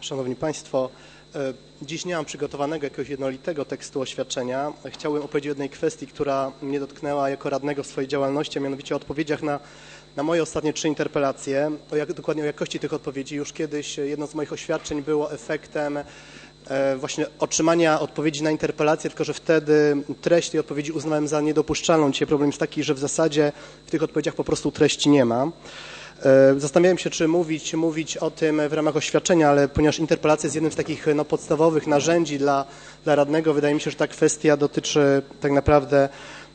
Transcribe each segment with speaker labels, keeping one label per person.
Speaker 1: Szanowni Państwo, dziś nie mam przygotowanego jakiegoś jednolitego tekstu oświadczenia. Chciałbym opowiedzieć o jednej kwestii, która mnie dotknęła jako radnego w swojej działalności, a mianowicie o odpowiedziach na moje ostatnie 3 interpelacje, dokładnie o jakości tych odpowiedzi. Już kiedyś jedno z moich oświadczeń było efektem właśnie otrzymania odpowiedzi na interpelację, tylko że wtedy treść tej odpowiedzi uznałem za niedopuszczalną. Dzisiaj problem jest taki, że w zasadzie w tych odpowiedziach po prostu treści nie ma. Zastanawiałem się, czy mówić o tym w ramach oświadczenia, ale ponieważ interpelacja jest jednym z takich podstawowych narzędzi dla radnego, wydaje mi się, że ta kwestia dotyczy tak naprawdę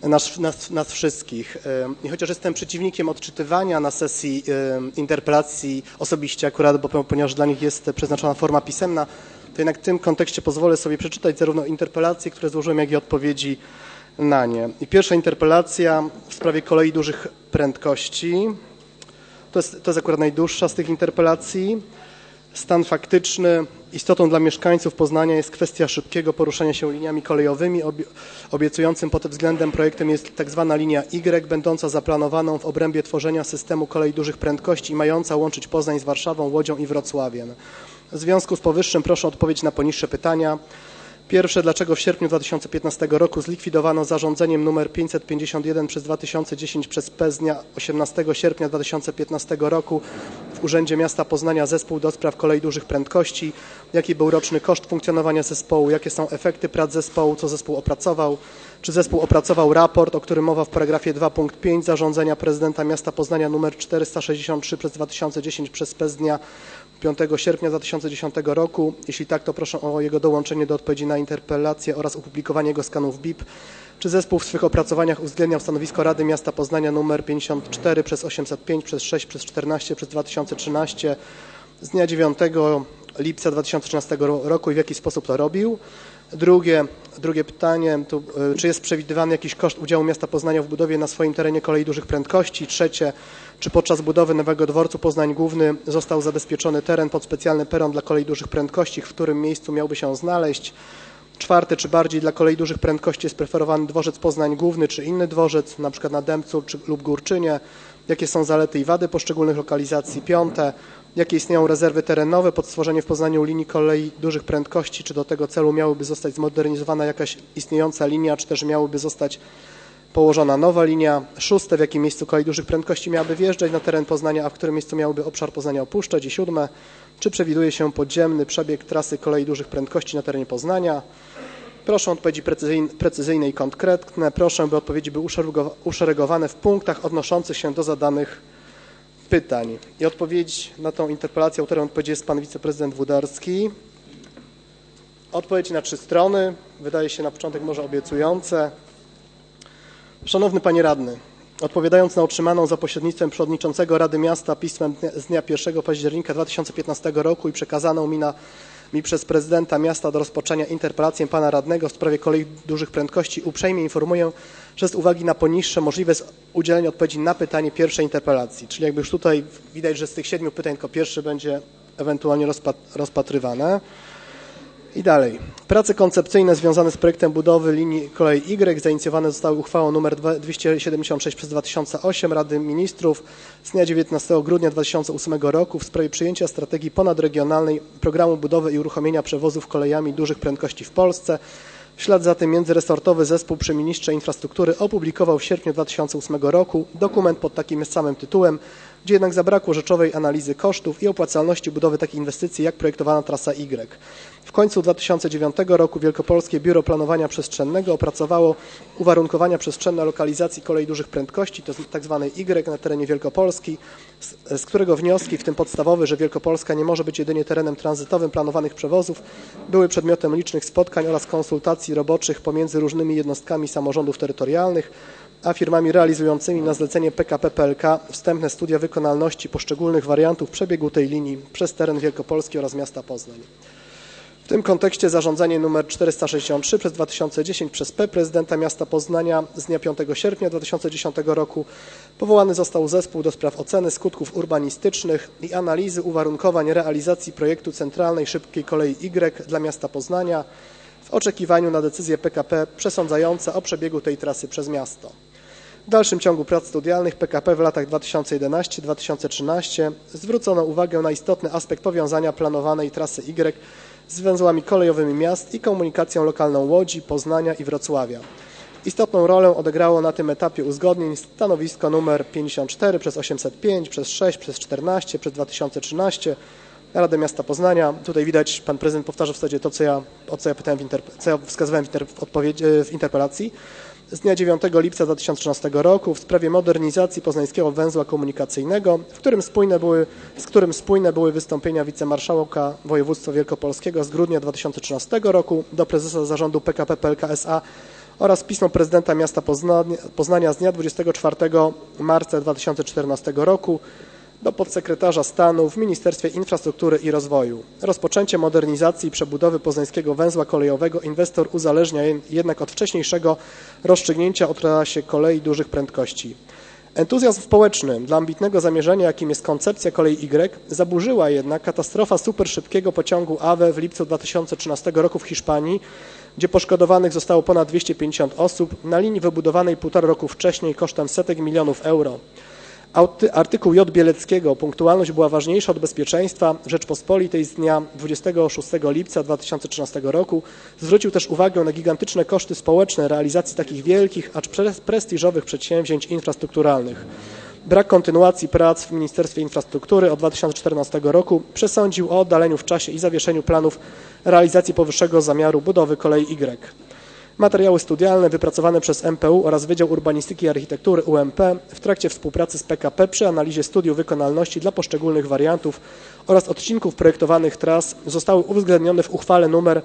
Speaker 1: nas wszystkich. I chociaż jestem przeciwnikiem odczytywania na sesji interpelacji osobiście akurat, ponieważ dla nich jest przeznaczona forma pisemna, to jednak w tym kontekście pozwolę sobie przeczytać zarówno interpelacje, które złożyłem, jak i odpowiedzi na nie. I pierwsza interpelacja w sprawie kolei dużych prędkości. To jest akurat najdłuższa z tych interpelacji. Stan faktyczny. Istotą dla mieszkańców Poznania jest kwestia szybkiego poruszania się liniami kolejowymi. Obiecującym pod tym względem projektem jest tak zwana linia Y, będąca zaplanowaną w obrębie tworzenia systemu kolei dużych prędkości i mająca łączyć Poznań z Warszawą, Łodzią i Wrocławiem. W związku z powyższym proszę o odpowiedź na poniższe pytania. Pierwsze, dlaczego w sierpniu 2015 roku zlikwidowano zarządzeniem nr 551 przez 2010 przez P z dnia 18 sierpnia 2015 roku w Urzędzie Miasta Poznania Zespół do spraw kolei dużych prędkości? Jaki był roczny koszt funkcjonowania zespołu? Jakie są efekty prac zespołu? Co zespół opracował? Czy zespół opracował raport, o którym mowa w paragrafie 2 punkt 5 zarządzenia prezydenta miasta Poznania nr 463 przez 2010 przez P z dnia 5 sierpnia 2010 roku? Jeśli tak, to proszę o jego dołączenie do odpowiedzi na interpelację oraz opublikowanie jego skanów BIP. Czy zespół w swych opracowaniach uwzględniał stanowisko Rady Miasta Poznania nr 54 przez 805 przez 6 przez 14 przez 2013 z dnia 9 lipca 2013 roku i w jaki sposób to robił? Drugie pytanie, czy jest przewidywany jakiś koszt udziału miasta Poznania w budowie na swoim terenie kolei dużych prędkości? Trzecie, czy podczas budowy nowego dworcu Poznań Główny został zabezpieczony teren pod specjalny peron dla kolei dużych prędkości, w którym miejscu miałby się znaleźć? Czwarte, czy bardziej dla kolei dużych prędkości jest preferowany dworzec Poznań Główny czy inny dworzec, na przykład na Dębcu lub Górczynie? Jakie są zalety i wady poszczególnych lokalizacji? Piąte, jakie istnieją rezerwy terenowe pod stworzenie w Poznaniu linii kolei dużych prędkości? Czy do tego celu miałyby zostać zmodernizowana jakaś istniejąca linia, czy też miałyby zostać położona nowa linia? Szóste, w jakim miejscu kolei dużych prędkości miałaby wjeżdżać na teren Poznania, a w którym miejscu miałoby obszar Poznania opuszczać? I siódme, czy przewiduje się podziemny przebieg trasy kolei dużych prędkości na terenie Poznania? Proszę o odpowiedzi precyzyjne i konkretne. Proszę, by odpowiedzi były uszeregowane w punktach odnoszących się do zadanych pytań. I odpowiedź na tą interpelację, autorem odpowiedzi jest pan wiceprezydent Włodarski. Odpowiedź na 3 strony. Wydaje się na początek może obiecujące. Szanowny Panie Radny, odpowiadając na otrzymaną za pośrednictwem przewodniczącego Rady Miasta pismem z dnia 1 października 2015 roku i przekazaną mi przez prezydenta miasta do rozpoczęcia interpelację pana radnego w sprawie kolei dużych prędkości uprzejmie informuję, że z uwagi na poniższe możliwe jest udzielenie odpowiedzi na pytanie pierwszej interpelacji. Czyli jakby już tutaj widać, że z tych 7 pytań tylko pierwsze będzie ewentualnie rozpatrywane. I dalej. Prace koncepcyjne związane z projektem budowy linii kolei Y zainicjowane zostały uchwałą nr 276 przez 2008 Rady Ministrów z dnia 19 grudnia 2008 roku w sprawie przyjęcia strategii ponadregionalnej programu budowy i uruchomienia przewozów kolejami dużych prędkości w Polsce. W ślad za tym międzyresortowy zespół przy ministrze infrastruktury opublikował w sierpniu 2008 roku dokument pod takim samym tytułem, gdzie jednak zabrakło rzeczowej analizy kosztów i opłacalności budowy takiej inwestycji jak projektowana trasa Y. W końcu 2009 roku Wielkopolskie Biuro Planowania Przestrzennego opracowało uwarunkowania przestrzenne lokalizacji kolei dużych prędkości, to tak zwanej Y na terenie Wielkopolski, z którego wnioski, w tym podstawowy, że Wielkopolska nie może być jedynie terenem tranzytowym planowanych przewozów, były przedmiotem licznych spotkań oraz konsultacji roboczych pomiędzy różnymi jednostkami samorządów terytorialnych, a firmami realizującymi na zlecenie PKP PLK wstępne studia wykonalności poszczególnych wariantów przebiegu tej linii przez teren Wielkopolski oraz miasta Poznań. W tym kontekście zarządzenie nr 463 przez 2010 przez P prezydenta miasta Poznania z dnia 5 sierpnia 2010 roku powołany został zespół do spraw oceny skutków urbanistycznych i analizy uwarunkowań realizacji projektu centralnej szybkiej kolei Y dla miasta Poznania w oczekiwaniu na decyzję PKP przesądzające o przebiegu tej trasy przez miasto. W dalszym ciągu prac studialnych PKP w latach 2011-2013 zwrócono uwagę na istotny aspekt powiązania planowanej trasy Y z węzłami kolejowymi miast i komunikacją lokalną Łodzi, Poznania i Wrocławia. Istotną rolę odegrało na tym etapie uzgodnień stanowisko nr 54 przez 805, przez 6, przez 14, przez 2013 Rady Miasta Poznania. Tutaj widać, pan prezydent powtarza w zasadzie to, co ja pytałem co ja wskazywałem w interpelacji. Z dnia 9 lipca 2013 roku w sprawie modernizacji poznańskiego węzła komunikacyjnego, z którym spójne były wystąpienia wicemarszałka województwa wielkopolskiego z grudnia 2013 roku do prezesa zarządu PKP PLK SA oraz pismo prezydenta miasta Poznania z dnia 24 marca 2014 roku do podsekretarza stanu w Ministerstwie Infrastruktury i Rozwoju. Rozpoczęcie modernizacji i przebudowy poznańskiego węzła kolejowego inwestor uzależnia jednak od wcześniejszego rozstrzygnięcia o trasie kolei dużych prędkości. Entuzjazm społeczny dla ambitnego zamierzenia, jakim jest koncepcja kolei Y, zaburzyła jednak katastrofa superszybkiego pociągu AWE w lipcu 2013 roku w Hiszpanii, gdzie poszkodowanych zostało ponad 250 osób na linii wybudowanej 1,5 roku wcześniej kosztem setek milionów euro. Artykuł J. Bieleckiego, punktualność była ważniejsza od bezpieczeństwa, w Rzeczpospolitej z dnia 26 lipca 2013 roku zwrócił też uwagę na gigantyczne koszty społeczne realizacji takich wielkich, acz prestiżowych przedsięwzięć infrastrukturalnych. Brak kontynuacji prac w Ministerstwie Infrastruktury od 2014 roku przesądził o oddaleniu w czasie i zawieszeniu planów realizacji powyższego zamiaru budowy kolei Y. Materiały studialne wypracowane przez MPU oraz Wydział Urbanistyki i Architektury UMP w trakcie współpracy z PKP przy analizie studiów wykonalności dla poszczególnych wariantów oraz odcinków projektowanych tras zostały uwzględnione w uchwale nr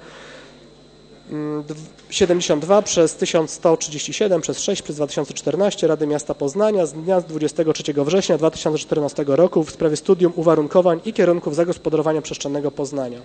Speaker 1: 72 przez 1137 przez 6 przez 2014 Rady Miasta Poznania z dnia 23 września 2014 roku w sprawie studium uwarunkowań i kierunków zagospodarowania przestrzennego Poznania.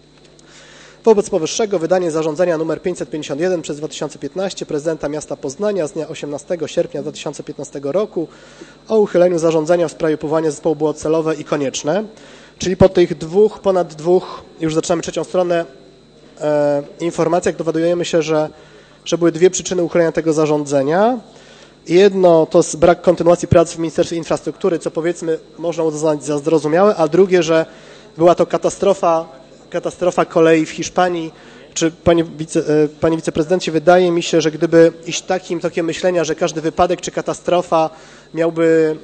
Speaker 1: Wobec powyższego wydanie zarządzenia nr 551 przez 2015 prezydenta miasta Poznania z dnia 18 sierpnia 2015 roku o uchyleniu zarządzenia w sprawie powołania zespołu było celowe i konieczne, czyli po tych ponad dwóch, już zaczynamy trzecią stronę, informacjach dowiadujemy się, że były dwie przyczyny uchylenia tego zarządzenia. Jedno to jest brak kontynuacji prac w Ministerstwie Infrastruktury, co powiedzmy można uznać za zrozumiałe, a drugie, że była to katastrofa kolei w Hiszpanii. Czy panie wiceprezydencie, wydaje mi się, że gdyby iść takie myślenia, że każdy wypadek czy katastrofa miałby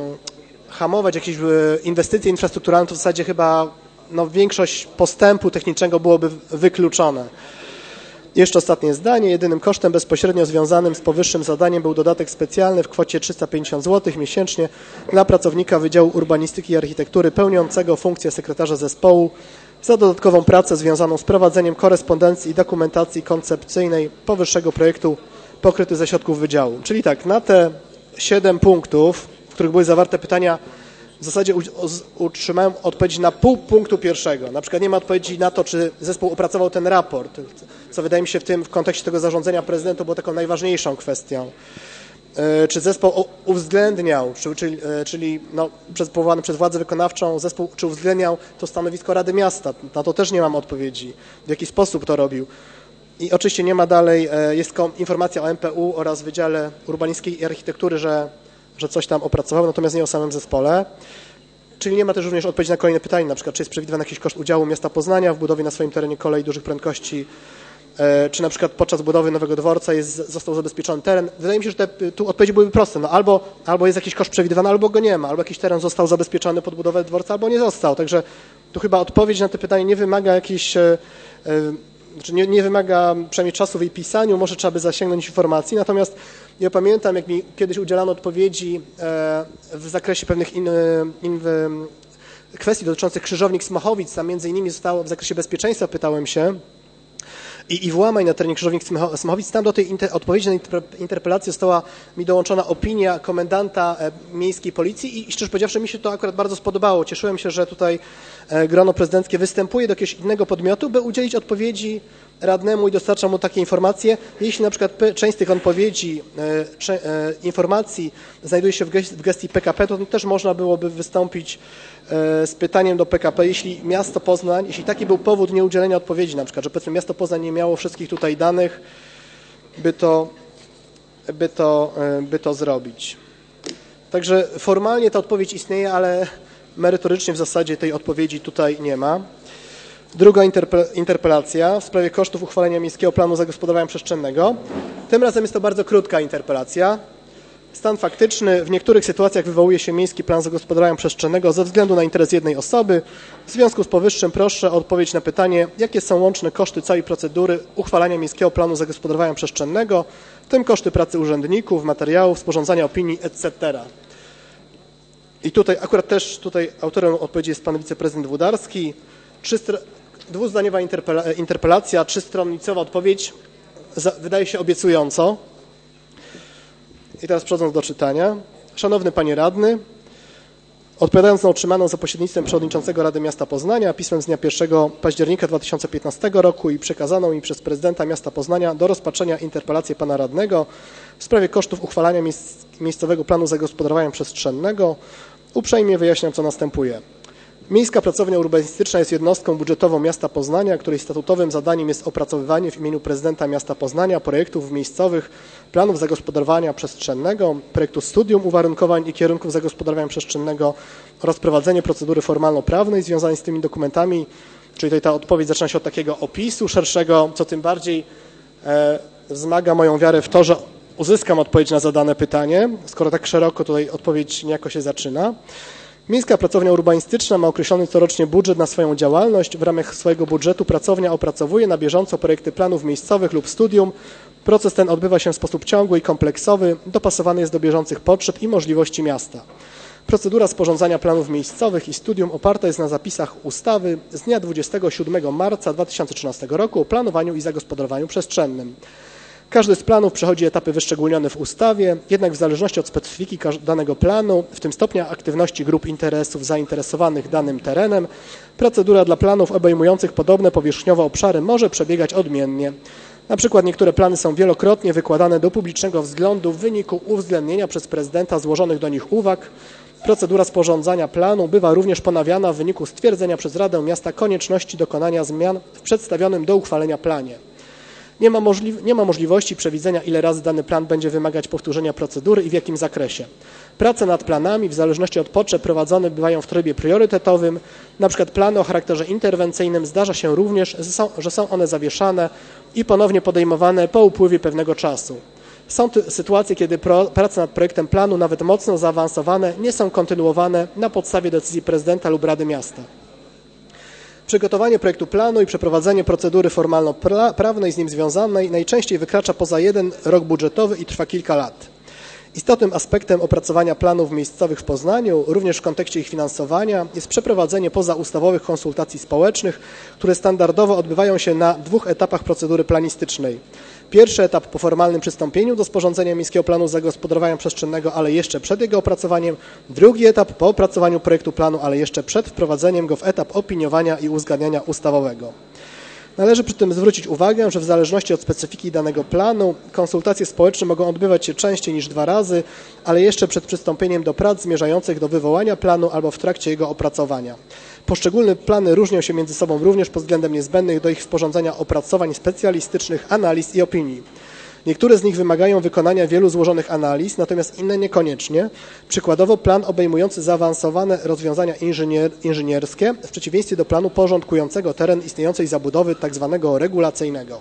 Speaker 1: hamować jakieś inwestycje infrastrukturalne, to w zasadzie chyba większość postępu technicznego byłoby wykluczone. Jeszcze ostatnie zdanie. Jedynym kosztem bezpośrednio związanym z powyższym zadaniem był dodatek specjalny w kwocie 350 zł miesięcznie dla pracownika Wydziału Urbanistyki i Architektury pełniącego funkcję sekretarza zespołu za dodatkową pracę związaną z prowadzeniem korespondencji i dokumentacji koncepcyjnej powyższego projektu pokryty ze środków wydziału. Czyli tak, na te 7 punktów, w których były zawarte pytania, w zasadzie utrzymałem odpowiedzi na pół punktu pierwszego. Na przykład nie ma odpowiedzi na to, czy zespół opracował ten raport, co wydaje mi się w kontekście tego zarządzenia prezydenta było taką najważniejszą kwestią. Czy zespół uwzględniał, czyli powołany przez władzę wykonawczą zespół, czy uwzględniał to stanowisko Rady Miasta? Na to też nie mam odpowiedzi. W jaki sposób to robił? I oczywiście nie ma dalej, jest informacja o MPU oraz Wydziale Urbanistyki i Architektury, że coś tam opracował, natomiast nie o samym zespole. Czyli nie ma też również odpowiedzi na kolejne pytanie, na przykład czy jest przewidywany jakiś koszt udziału miasta Poznania w budowie na swoim terenie kolei dużych prędkości, czy na przykład podczas budowy nowego dworca został zabezpieczony teren. Wydaje mi się, że tu odpowiedzi byłyby proste. Albo jest jakiś koszt przewidywany, albo go nie ma, albo jakiś teren został zabezpieczony pod budowę dworca, albo nie został. Także tu chyba odpowiedź na to pytanie nie wymaga jakiejś, nie wymaga przynajmniej czasu w jej pisaniu, może trzeba by zasięgnąć informacji. Natomiast ja pamiętam, jak mi kiedyś udzielano odpowiedzi w zakresie pewnych kwestii dotyczących krzyżownik Smochowic, tam między innymi zostało w zakresie bezpieczeństwa, pytałem się, i włamań na terenie krzyżownik Smochowic. Tam do tej odpowiedzi na interpelację została mi dołączona opinia komendanta miejskiej policji i szczerze powiedziawszy mi się to akurat bardzo spodobało. Cieszyłem się, że tutaj grono prezydenckie występuje do jakiegoś innego podmiotu, by udzielić odpowiedzi radnemu i dostarcza mu takie informacje. Jeśli na przykład część z tych odpowiedzi, informacji znajduje się w gestii PKP, to też można byłoby wystąpić z pytaniem do PKP, jeśli miasto Poznań, jeśli taki był powód nieudzielenia odpowiedzi, na przykład, że powiedzmy miasto Poznań nie miało wszystkich tutaj danych, by to by to zrobić. Także formalnie ta odpowiedź istnieje, ale merytorycznie w zasadzie tej odpowiedzi tutaj nie ma. Druga interpelacja w sprawie kosztów uchwalenia Miejskiego Planu Zagospodarowania Przestrzennego. Tym razem jest to bardzo krótka interpelacja. Stan faktyczny: w niektórych sytuacjach wywołuje się Miejski Plan Zagospodarowania Przestrzennego ze względu na interes jednej osoby. W związku z powyższym proszę o odpowiedź na pytanie, jakie są łączne koszty całej procedury uchwalania Miejskiego Planu Zagospodarowania Przestrzennego, w tym koszty pracy urzędników, materiałów, sporządzania opinii, etc. I tutaj akurat też autorem odpowiedzi jest pan wiceprezydent Włodarski. Dwuzdaniowa interpelacja, 3-stronnicowa odpowiedź wydaje się obiecująco. I teraz przechodząc do czytania. Szanowny Panie Radny, odpowiadając na otrzymaną za pośrednictwem przewodniczącego Rady Miasta Poznania pismem z dnia 1 października 2015 roku i przekazaną mi przez prezydenta miasta Poznania do rozpatrzenia interpelację pana radnego w sprawie kosztów uchwalania Miejscowego Planu Zagospodarowania Przestrzennego, uprzejmie wyjaśniam, co następuje. Miejska Pracownia Urbanistyczna jest jednostką budżetową miasta Poznania, której statutowym zadaniem jest opracowywanie w imieniu prezydenta miasta Poznania projektów miejscowych planów zagospodarowania przestrzennego, projektu studium uwarunkowań i kierunków zagospodarowania przestrzennego oraz prowadzenie procedury formalno-prawnej związanej z tymi dokumentami. Czyli tutaj ta odpowiedź zaczyna się od takiego opisu szerszego, co tym bardziej wzmaga moją wiarę w to, że uzyskam odpowiedź na zadane pytanie, skoro tak szeroko tutaj odpowiedź niejako się zaczyna. Miejska Pracownia Urbanistyczna ma określony corocznie budżet na swoją działalność. W ramach swojego budżetu pracownia opracowuje na bieżąco projekty planów miejscowych lub studium. Proces ten odbywa się w sposób ciągły i kompleksowy, dopasowany jest do bieżących potrzeb i możliwości miasta. Procedura sporządzania planów miejscowych i studium oparta jest na zapisach ustawy z dnia 27 marca 2013 roku o planowaniu i zagospodarowaniu przestrzennym. Każdy z planów przechodzi etapy wyszczególnione w ustawie, jednak w zależności od specyfiki danego planu, w tym stopnia aktywności grup interesów zainteresowanych danym terenem, procedura dla planów obejmujących podobne powierzchniowo obszary może przebiegać odmiennie. Na przykład niektóre plany są wielokrotnie wykładane do publicznego wzglądu w wyniku uwzględnienia przez prezydenta złożonych do nich uwag. Procedura sporządzania planu bywa również ponawiana w wyniku stwierdzenia przez Radę Miasta konieczności dokonania zmian w przedstawionym do uchwalenia planie. Nie ma możliwości przewidzenia, ile razy dany plan będzie wymagać powtórzenia procedury i w jakim zakresie. Prace nad planami w zależności od potrzeb prowadzone bywają w trybie priorytetowym. Na przykład plany o charakterze interwencyjnym zdarza się również, że są one zawieszane i ponownie podejmowane po upływie pewnego czasu. Są sytuacje, kiedy prace nad projektem planu, nawet mocno zaawansowane, nie są kontynuowane na podstawie decyzji prezydenta lub Rady Miasta. Przygotowanie projektu planu i przeprowadzenie procedury formalno-prawnej z nim związanej najczęściej wykracza poza jeden rok budżetowy i trwa kilka lat. Istotnym aspektem opracowania planów miejscowych w Poznaniu, również w kontekście ich finansowania, jest przeprowadzenie pozaustawowych konsultacji społecznych, które standardowo odbywają się na 2 etapach procedury planistycznej. Pierwszy etap po formalnym przystąpieniu do sporządzenia Miejskiego Planu Zagospodarowania Przestrzennego, ale jeszcze przed jego opracowaniem. Drugi etap po opracowaniu projektu planu, ale jeszcze przed wprowadzeniem go w etap opiniowania i uzgadniania ustawowego. Należy przy tym zwrócić uwagę, że w zależności od specyfiki danego planu konsultacje społeczne mogą odbywać się częściej niż 2 razy, ale jeszcze przed przystąpieniem do prac zmierzających do wywołania planu albo w trakcie jego opracowania. Poszczególne plany różnią się między sobą również pod względem niezbędnych do ich sporządzenia opracowań specjalistycznych, analiz i opinii. Niektóre z nich wymagają wykonania wielu złożonych analiz, natomiast inne niekoniecznie. Przykładowo plan obejmujący zaawansowane rozwiązania inżynierskie w przeciwieństwie do planu porządkującego teren istniejącej zabudowy tzw. regulacyjnego.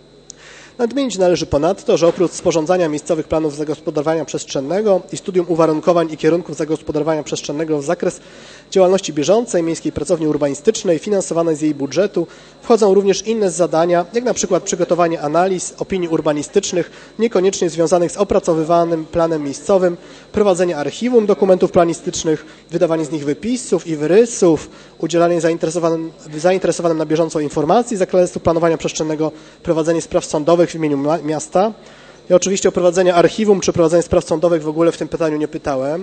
Speaker 1: Nadmienić należy ponadto, że oprócz sporządzania miejscowych planów zagospodarowania przestrzennego i studium uwarunkowań i kierunków zagospodarowania przestrzennego w zakres działalności bieżącej Miejskiej Pracowni Urbanistycznej finansowanej z jej budżetu wchodzą również inne zadania, jak na przykład przygotowanie analiz, opinii urbanistycznych, niekoniecznie związanych z opracowywanym planem miejscowym, prowadzenie archiwum dokumentów planistycznych, wydawanie z nich wypisów i wyrysów, udzielanie zainteresowanym na bieżąco informacji z zakresu planowania przestrzennego, prowadzenie spraw sądowych w imieniu miasta. Ja oczywiście o prowadzenie archiwum czy prowadzenie spraw sądowych w ogóle w tym pytaniu nie pytałem,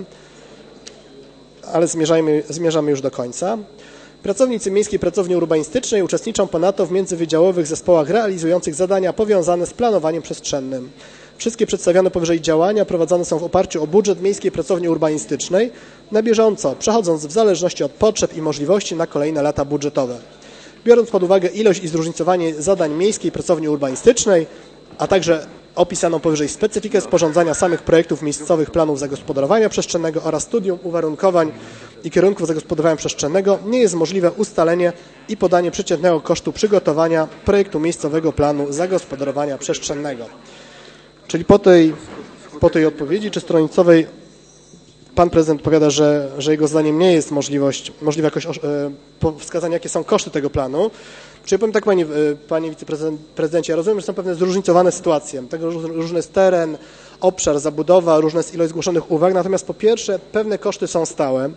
Speaker 1: ale zmierzamy już do końca. Pracownicy Miejskiej Pracowni Urbanistycznej uczestniczą ponadto w międzywydziałowych zespołach realizujących zadania powiązane z planowaniem przestrzennym. Wszystkie przedstawione powyżej działania prowadzone są w oparciu o budżet Miejskiej Pracowni Urbanistycznej na bieżąco, przechodząc w zależności od potrzeb i możliwości na kolejne lata budżetowe. Biorąc pod uwagę ilość i zróżnicowanie zadań Miejskiej Pracowni Urbanistycznej, a także opisaną powyżej specyfikę sporządzania samych projektów miejscowych planów zagospodarowania przestrzennego oraz studium uwarunkowań i kierunków zagospodarowania przestrzennego nie jest możliwe ustalenie i podanie przeciętnego kosztu przygotowania projektu miejscowego planu zagospodarowania przestrzennego. Czyli po tej odpowiedzi czystronicowej pan prezydent powiada, że jego zdaniem nie jest możliwe jakoś wskazanie, jakie są koszty tego planu. Czyli powiem tak, panie wiceprezydencie, ja rozumiem, że są pewne zróżnicowane sytuacje. Tego różny jest teren, obszar, zabudowa, różna jest ilość zgłoszonych uwag. Natomiast po pierwsze, pewne koszty są stałe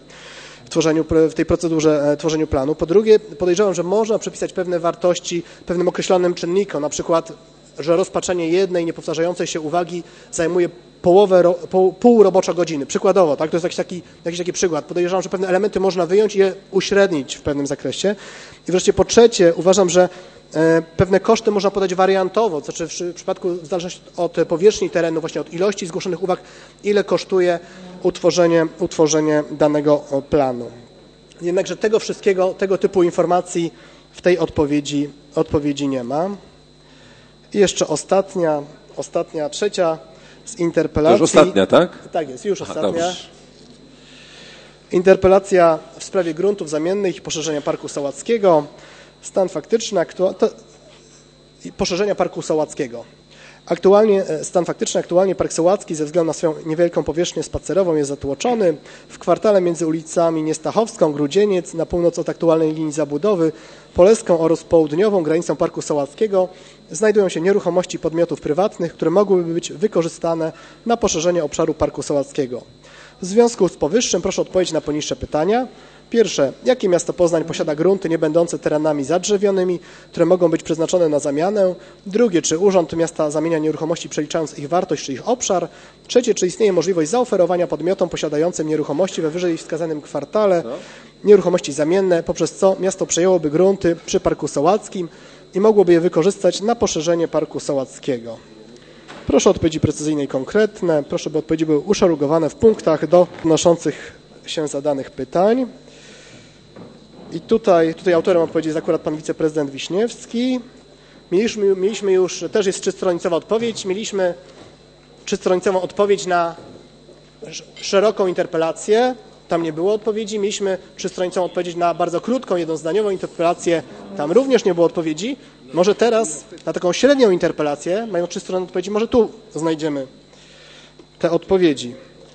Speaker 1: w tej procedurze tworzeniu planu. Po drugie, podejrzewam, że można przypisać pewne wartości pewnym określonym czynnikom, na przykład, że rozpatrzenie jednej niepowtarzającej się uwagi zajmuje pół roboczo godziny. Przykładowo, tak? To jest jakiś taki przykład. Podejrzewam, że pewne elementy można wyjąć i je uśrednić w pewnym zakresie. I wreszcie po trzecie, uważam, że pewne koszty można podać wariantowo, to znaczy w przypadku, w zależności od powierzchni terenu, właśnie od ilości zgłoszonych uwag, ile kosztuje utworzenie danego planu. Jednakże tego wszystkiego, tego typu informacji w tej odpowiedzi nie ma. I jeszcze trzecia z interpelacji.
Speaker 2: To już ostatnia, tak?
Speaker 1: Tak jest, już ostatnia.
Speaker 2: Dobrze.
Speaker 1: Interpelacja w sprawie gruntów zamiennych i poszerzenia Parku Sołackiego. Stan faktyczny poszerzenia Parku Sołackiego. Stan faktyczny aktualnie Park Sołacki ze względu na swoją niewielką powierzchnię spacerową jest zatłoczony. W kwartale między ulicami Niestachowską, Grudzieniec na północ od aktualnej linii zabudowy, Poleską oraz południową granicą Parku Sołackiego znajdują się nieruchomości podmiotów prywatnych, które mogłyby być wykorzystane na poszerzenie obszaru Parku Sołackiego. W związku z powyższym proszę odpowiedzieć na poniższe pytania. Pierwsze, jakie miasto Poznań posiada grunty niebędące terenami zadrzewionymi, które mogą być przeznaczone na zamianę? Drugie, czy urząd miasta zamienia nieruchomości przeliczając ich wartość czy ich obszar? Trzecie, czy istnieje możliwość zaoferowania podmiotom posiadającym nieruchomości we wyżej wskazanym kwartale nieruchomości zamienne, poprzez co miasto przejęłoby grunty przy Parku Sołackim i mogłoby je wykorzystać na poszerzenie Parku Sołackiego? Proszę o odpowiedzi precyzyjne i konkretne. Proszę, by odpowiedzi były uszeregowane w punktach do odnoszących się zadanych pytań. I tutaj autorem odpowiedzi jest akurat pan wiceprezydent Wiśniewski. Mieliśmy już, też jest trzystronicowa odpowiedź, mieliśmy trzystronicową odpowiedź na szeroką interpelację, tam nie było odpowiedzi. Mieliśmy trzystronicową odpowiedź na bardzo krótką, jednozdaniową interpelację, tam również nie było odpowiedzi. Może teraz na taką średnią interpelację, mają 3 strony odpowiedzi, może tu znajdziemy te odpowiedzi.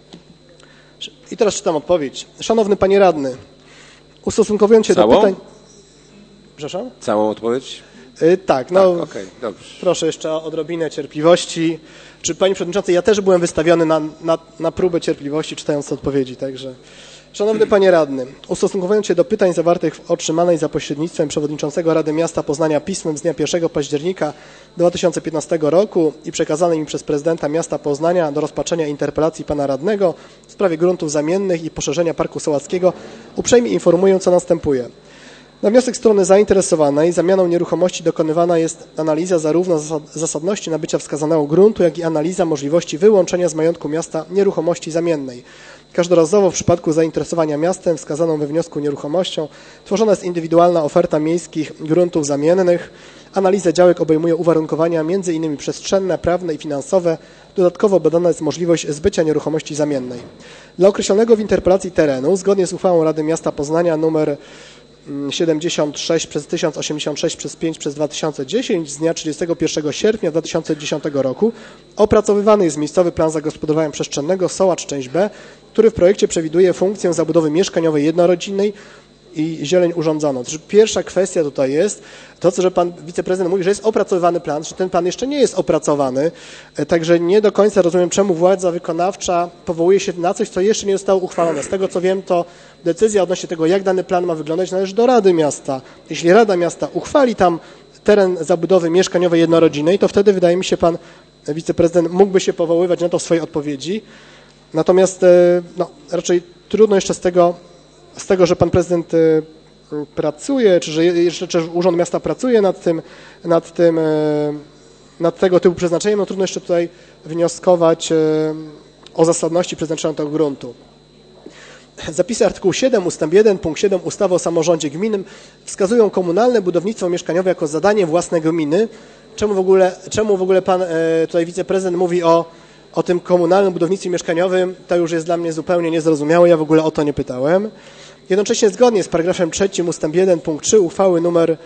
Speaker 1: I teraz czytam odpowiedź. Szanowny panie radny, ustosunkowując się do pytań... Przepraszam?
Speaker 2: Całą odpowiedź?
Speaker 1: Tak, no
Speaker 2: okej, dobrze.
Speaker 1: Proszę jeszcze o odrobinę cierpliwości. Panie Przewodniczący, ja też byłem wystawiony na próbę cierpliwości, czytając te odpowiedzi, także... Szanowny panie radny, ustosunkowując się do pytań zawartych w otrzymanej za pośrednictwem przewodniczącego Rady Miasta Poznania pismem z dnia 1 października 2015 roku i przekazanym mi przez prezydenta miasta Poznania do rozpatrzenia interpelacji pana radnego w sprawie gruntów zamiennych i poszerzenia Parku Sołackiego, uprzejmie informuję, co następuje. Na wniosek strony zainteresowanej zamianą nieruchomości dokonywana jest analiza zarówno zasadności nabycia wskazanego gruntu, jak i analiza możliwości wyłączenia z majątku miasta nieruchomości zamiennej. Każdorazowo w przypadku zainteresowania miastem wskazaną we wniosku nieruchomością tworzona jest indywidualna oferta miejskich gruntów zamiennych. Analiza działek obejmuje uwarunkowania m.in. przestrzenne, prawne i finansowe. Dodatkowo badana jest możliwość zbycia nieruchomości zamiennej. Dla określonego w interpelacji terenu, zgodnie z uchwałą Rady Miasta Poznania nr 76 przez 1086 przez 5 przez 2010 z dnia 31 sierpnia 2010 roku opracowywany jest miejscowy plan zagospodarowania przestrzennego Sołacz część B, który w projekcie przewiduje funkcję zabudowy mieszkaniowej jednorodzinnej i zieleń urządzoną. Pierwsza kwestia tutaj jest to, że pan wiceprezydent mówi, że jest opracowywany plan, że ten plan jeszcze nie jest opracowany, także nie do końca rozumiem, czemu władza wykonawcza powołuje się na coś, co jeszcze nie zostało uchwalone. Z tego, co wiem, to decyzja odnośnie tego, jak dany plan ma wyglądać, należy do Rady Miasta. Jeśli Rada Miasta uchwali tam teren zabudowy mieszkaniowej jednorodzinnej, to wtedy, wydaje mi się, pan wiceprezydent mógłby się powoływać na to w swojej odpowiedzi. Natomiast raczej trudno jeszcze z tego, że pan prezydent pracuje, czy że Urząd Miasta pracuje nad tego typu przeznaczeniem, no trudno jeszcze tutaj wnioskować o zasadności przeznaczenia tego gruntu. Zapisy artykułu 7 ust. 1 punkt 7 ustawy o samorządzie gminnym wskazują komunalne budownictwo mieszkaniowe jako zadanie własne gminy, czemu w ogóle pan tutaj wiceprezydent mówi o tym komunalnym budownictwie mieszkaniowym, to już jest dla mnie zupełnie niezrozumiałe, ja w ogóle o to nie pytałem. Jednocześnie zgodnie z paragrafem 3 ust. 1 punkt 3 uchwały numer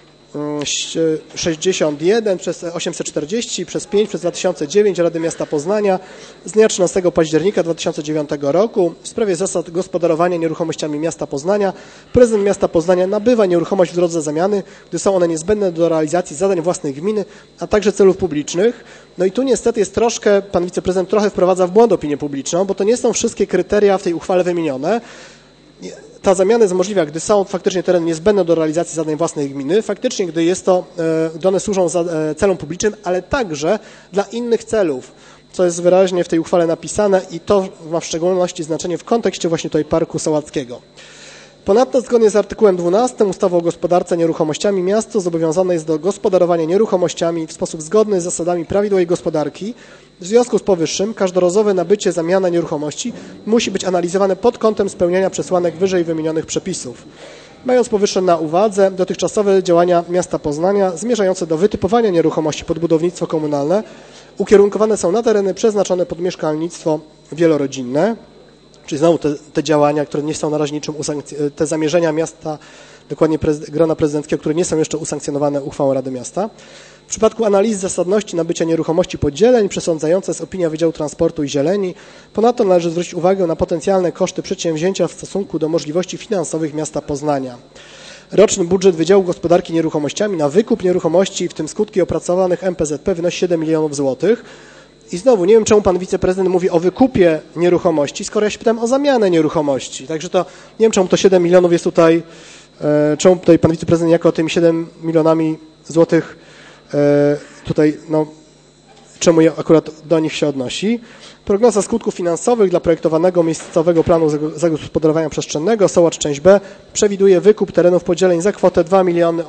Speaker 1: 61 przez 840 przez 5 przez 2009 Rady Miasta Poznania z dnia 13 października 2009 roku w sprawie zasad gospodarowania nieruchomościami miasta Poznania prezydent miasta Poznania nabywa nieruchomość w drodze zamiany, gdy są one niezbędne do realizacji zadań własnych gminy, a także celów publicznych. No i tu niestety jest troszkę, pan wiceprezydent trochę wprowadza w błąd opinię publiczną, bo to nie są wszystkie kryteria w tej uchwale wymienione. Ta zamiana jest możliwa, gdy są faktycznie tereny niezbędne do realizacji zadań własnych gminy, faktycznie gdy jest to, gdy one służą celom publicznym, ale także dla innych celów, co jest wyraźnie w tej uchwale napisane i to ma w szczególności znaczenie w kontekście właśnie tutaj Parku Sołackiego. Ponadto zgodnie z artykułem 12 ustawy o gospodarce nieruchomościami miasto zobowiązane jest do gospodarowania nieruchomościami w sposób zgodny z zasadami prawidłowej gospodarki. W związku z powyższym każdorazowe nabycie, zamiana nieruchomości musi być analizowane pod kątem spełniania przesłanek wyżej wymienionych przepisów. Mając powyższe na uwadze, dotychczasowe działania miasta Poznania zmierzające do wytypowania nieruchomości pod budownictwo komunalne ukierunkowane są na tereny przeznaczone pod mieszkalnictwo wielorodzinne, czyli znowu te działania, które nie są na razie niczym te zamierzenia miasta, dokładnie grona prezydenckiego, które nie są jeszcze usankcjonowane uchwałą Rady Miasta. W przypadku analizy zasadności nabycia nieruchomości podzieleń przesądzająca jest opinia Wydziału Transportu i Zieleni. Ponadto należy zwrócić uwagę na potencjalne koszty przedsięwzięcia w stosunku do możliwości finansowych miasta Poznania. Roczny budżet Wydziału Gospodarki Nieruchomościami na wykup nieruchomości, w tym skutki opracowanych MPZP, wynosi 7 milionów złotych. I znowu, nie wiem, czemu pan wiceprezydent mówi o wykupie nieruchomości, skoro ja się pytam o zamianę nieruchomości. Także to, nie wiem, czemu to 7 milionów jest tutaj, czemu tutaj pan wiceprezydent jako tymi 7 milionami złotych tutaj, no, czemu akurat do nich się odnosi. Prognoza skutków finansowych dla projektowanego miejscowego planu zagospodarowania przestrzennego Sołacz część B przewiduje wykup terenów podzieleń za kwotę 2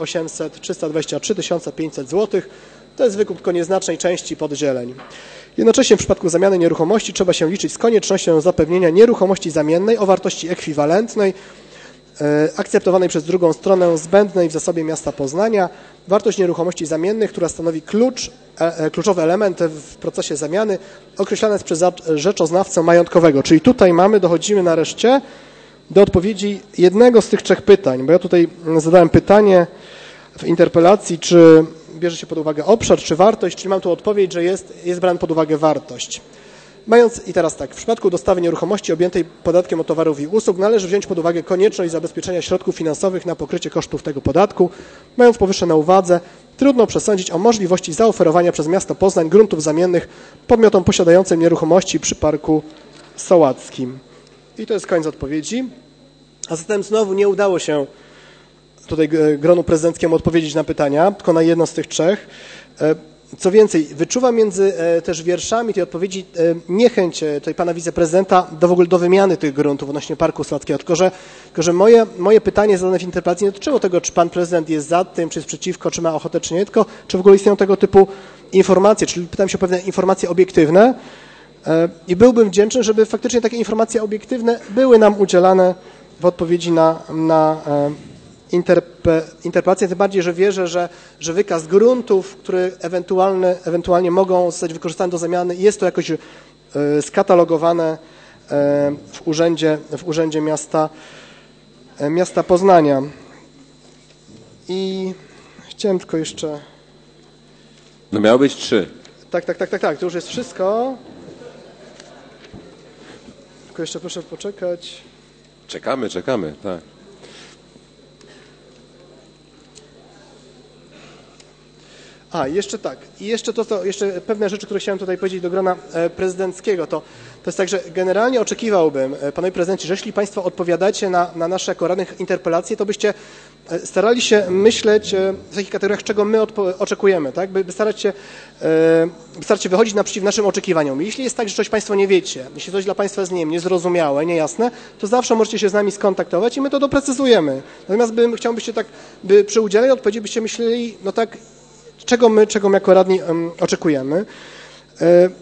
Speaker 1: 323 500 zł. To jest wykup tylko nieznacznej części podzieleń. Jednocześnie w przypadku zamiany nieruchomości trzeba się liczyć z koniecznością zapewnienia nieruchomości zamiennej o wartości ekwiwalentnej, akceptowanej przez drugą stronę, zbędnej w zasobie miasta Poznania. Wartość nieruchomości zamiennych, która stanowi kluczowy element w procesie zamiany, określana jest przez rzeczoznawcę majątkowego. Czyli tutaj dochodzimy nareszcie do odpowiedzi jednego z tych trzech pytań, bo ja tutaj zadałem pytanie w interpelacji, czy bierze się pod uwagę obszar, czy wartość, czyli mam tu odpowiedź, że jest brana pod uwagę wartość. I teraz tak, w przypadku dostawy nieruchomości objętej podatkiem od towarów i usług należy wziąć pod uwagę konieczność zabezpieczenia środków finansowych na pokrycie kosztów tego podatku. Mając powyższe na uwadze, trudno przesądzić o możliwości zaoferowania przez miasto Poznań gruntów zamiennych podmiotom posiadającym nieruchomości przy Parku Sołackim. I to jest koniec odpowiedzi. A zatem znowu nie udało się tutaj gronu prezydenckiemu odpowiedzieć na pytania, tylko na jedno z tych trzech. Co więcej, wyczuwam między też wierszami tej odpowiedzi niechęć tutaj pana wiceprezydenta w ogóle do wymiany tych gruntów odnośnie Parku Sołackiego, tylko że moje pytanie zadane w interpelacji nie dotyczyło tego, czy pan prezydent jest za tym, czy jest przeciwko, czy ma ochotę, czy nie, tylko czy w ogóle istnieją tego typu informacje, czyli pytam się o pewne informacje obiektywne i byłbym wdzięczny, żeby faktycznie takie informacje obiektywne były nam udzielane w odpowiedzi na interpelację, tym bardziej, że wierzę, że wykaz gruntów, które ewentualnie mogą zostać wykorzystane do zamiany, jest to jakoś skatalogowane w urzędzie miasta Poznania. I chciałem tylko jeszcze...
Speaker 2: No miało być 3.
Speaker 1: Tak, to już jest wszystko. Tylko jeszcze proszę poczekać.
Speaker 2: Czekamy, tak.
Speaker 1: Jeszcze tak. I jeszcze jeszcze pewne rzeczy, które chciałem tutaj powiedzieć do grona prezydenckiego. To jest tak, że generalnie oczekiwałbym, panowie prezydenci, że jeśli państwo odpowiadacie na nasze jako radnych interpelacje, to byście starali się myśleć w takich kategoriach, czego my oczekujemy, tak? By starać się wychodzić naprzeciw naszym oczekiwaniom. Jeśli jest tak, że coś państwo nie wiecie, jeśli coś dla państwa jest, nie wiem, niezrozumiałe, niejasne, to zawsze możecie się z nami skontaktować i my to doprecyzujemy. Natomiast chciałbym, byście tak, by przy udzieleniu odpowiedzi byście myśleli, no tak, czego my jako radni oczekujemy.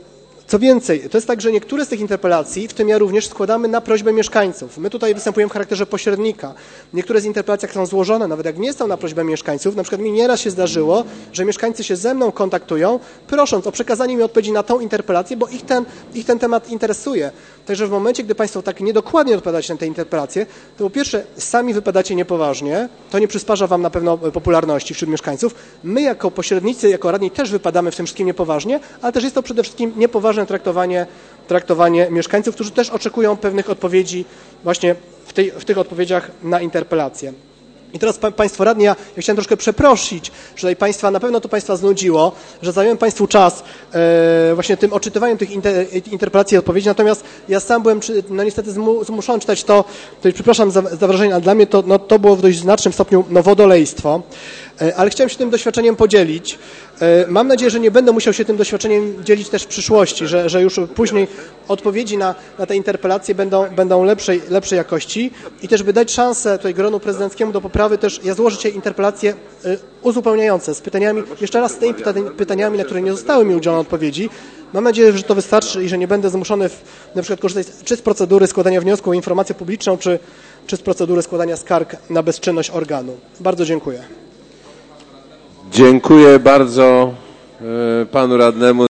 Speaker 1: Co więcej, to jest tak, że niektóre z tych interpelacji, w tym ja również, składamy na prośbę mieszkańców. My tutaj występujemy w charakterze pośrednika. Niektóre z interpelacji są złożone, nawet jak nie są na prośbę mieszkańców, na przykład mi nieraz się zdarzyło, że mieszkańcy się ze mną kontaktują, prosząc o przekazanie mi odpowiedzi na tą interpelację, bo ich ten temat interesuje. Także w momencie, gdy Państwo tak niedokładnie odpowiadacie na te interpelacje, to po pierwsze sami wypadacie niepoważnie, to nie przysparza Wam na pewno popularności wśród mieszkańców. My jako pośrednicy, jako radni też wypadamy w tym wszystkim niepoważnie, ale też jest to przede wszystkim niepoważne traktowanie mieszkańców, którzy też oczekują pewnych odpowiedzi właśnie w tych odpowiedziach na interpelacje. I teraz Państwo radni, ja chciałem troszkę przeprosić, że tutaj Państwa, na pewno to Państwa znudziło, że zająłem Państwu czas właśnie tym odczytywaniem tych interpelacji i odpowiedzi, natomiast ja sam byłem niestety zmuszony czytać to, tutaj przepraszam za wrażenie, ale dla mnie to było w dość znacznym stopniu wodolejstwo, ale chciałem się tym doświadczeniem podzielić. Mam nadzieję, że nie będę musiał się tym doświadczeniem dzielić też w przyszłości, że już później odpowiedzi na te interpelacje będą lepszej jakości i też by dać szansę tutaj gronu prezydenckiemu do poprawy, też ja złożę dzisiaj interpelacje uzupełniające z pytaniami, jeszcze raz z tymi pytaniami, na które nie zostały mi udzielone odpowiedzi. Mam nadzieję, że to wystarczy i że nie będę zmuszony na przykład korzystać czy z procedury składania wniosku o informację publiczną, czy z procedury składania skarg na bezczynność organu. Bardzo dziękuję.
Speaker 2: Dziękuję bardzo panu radnemu.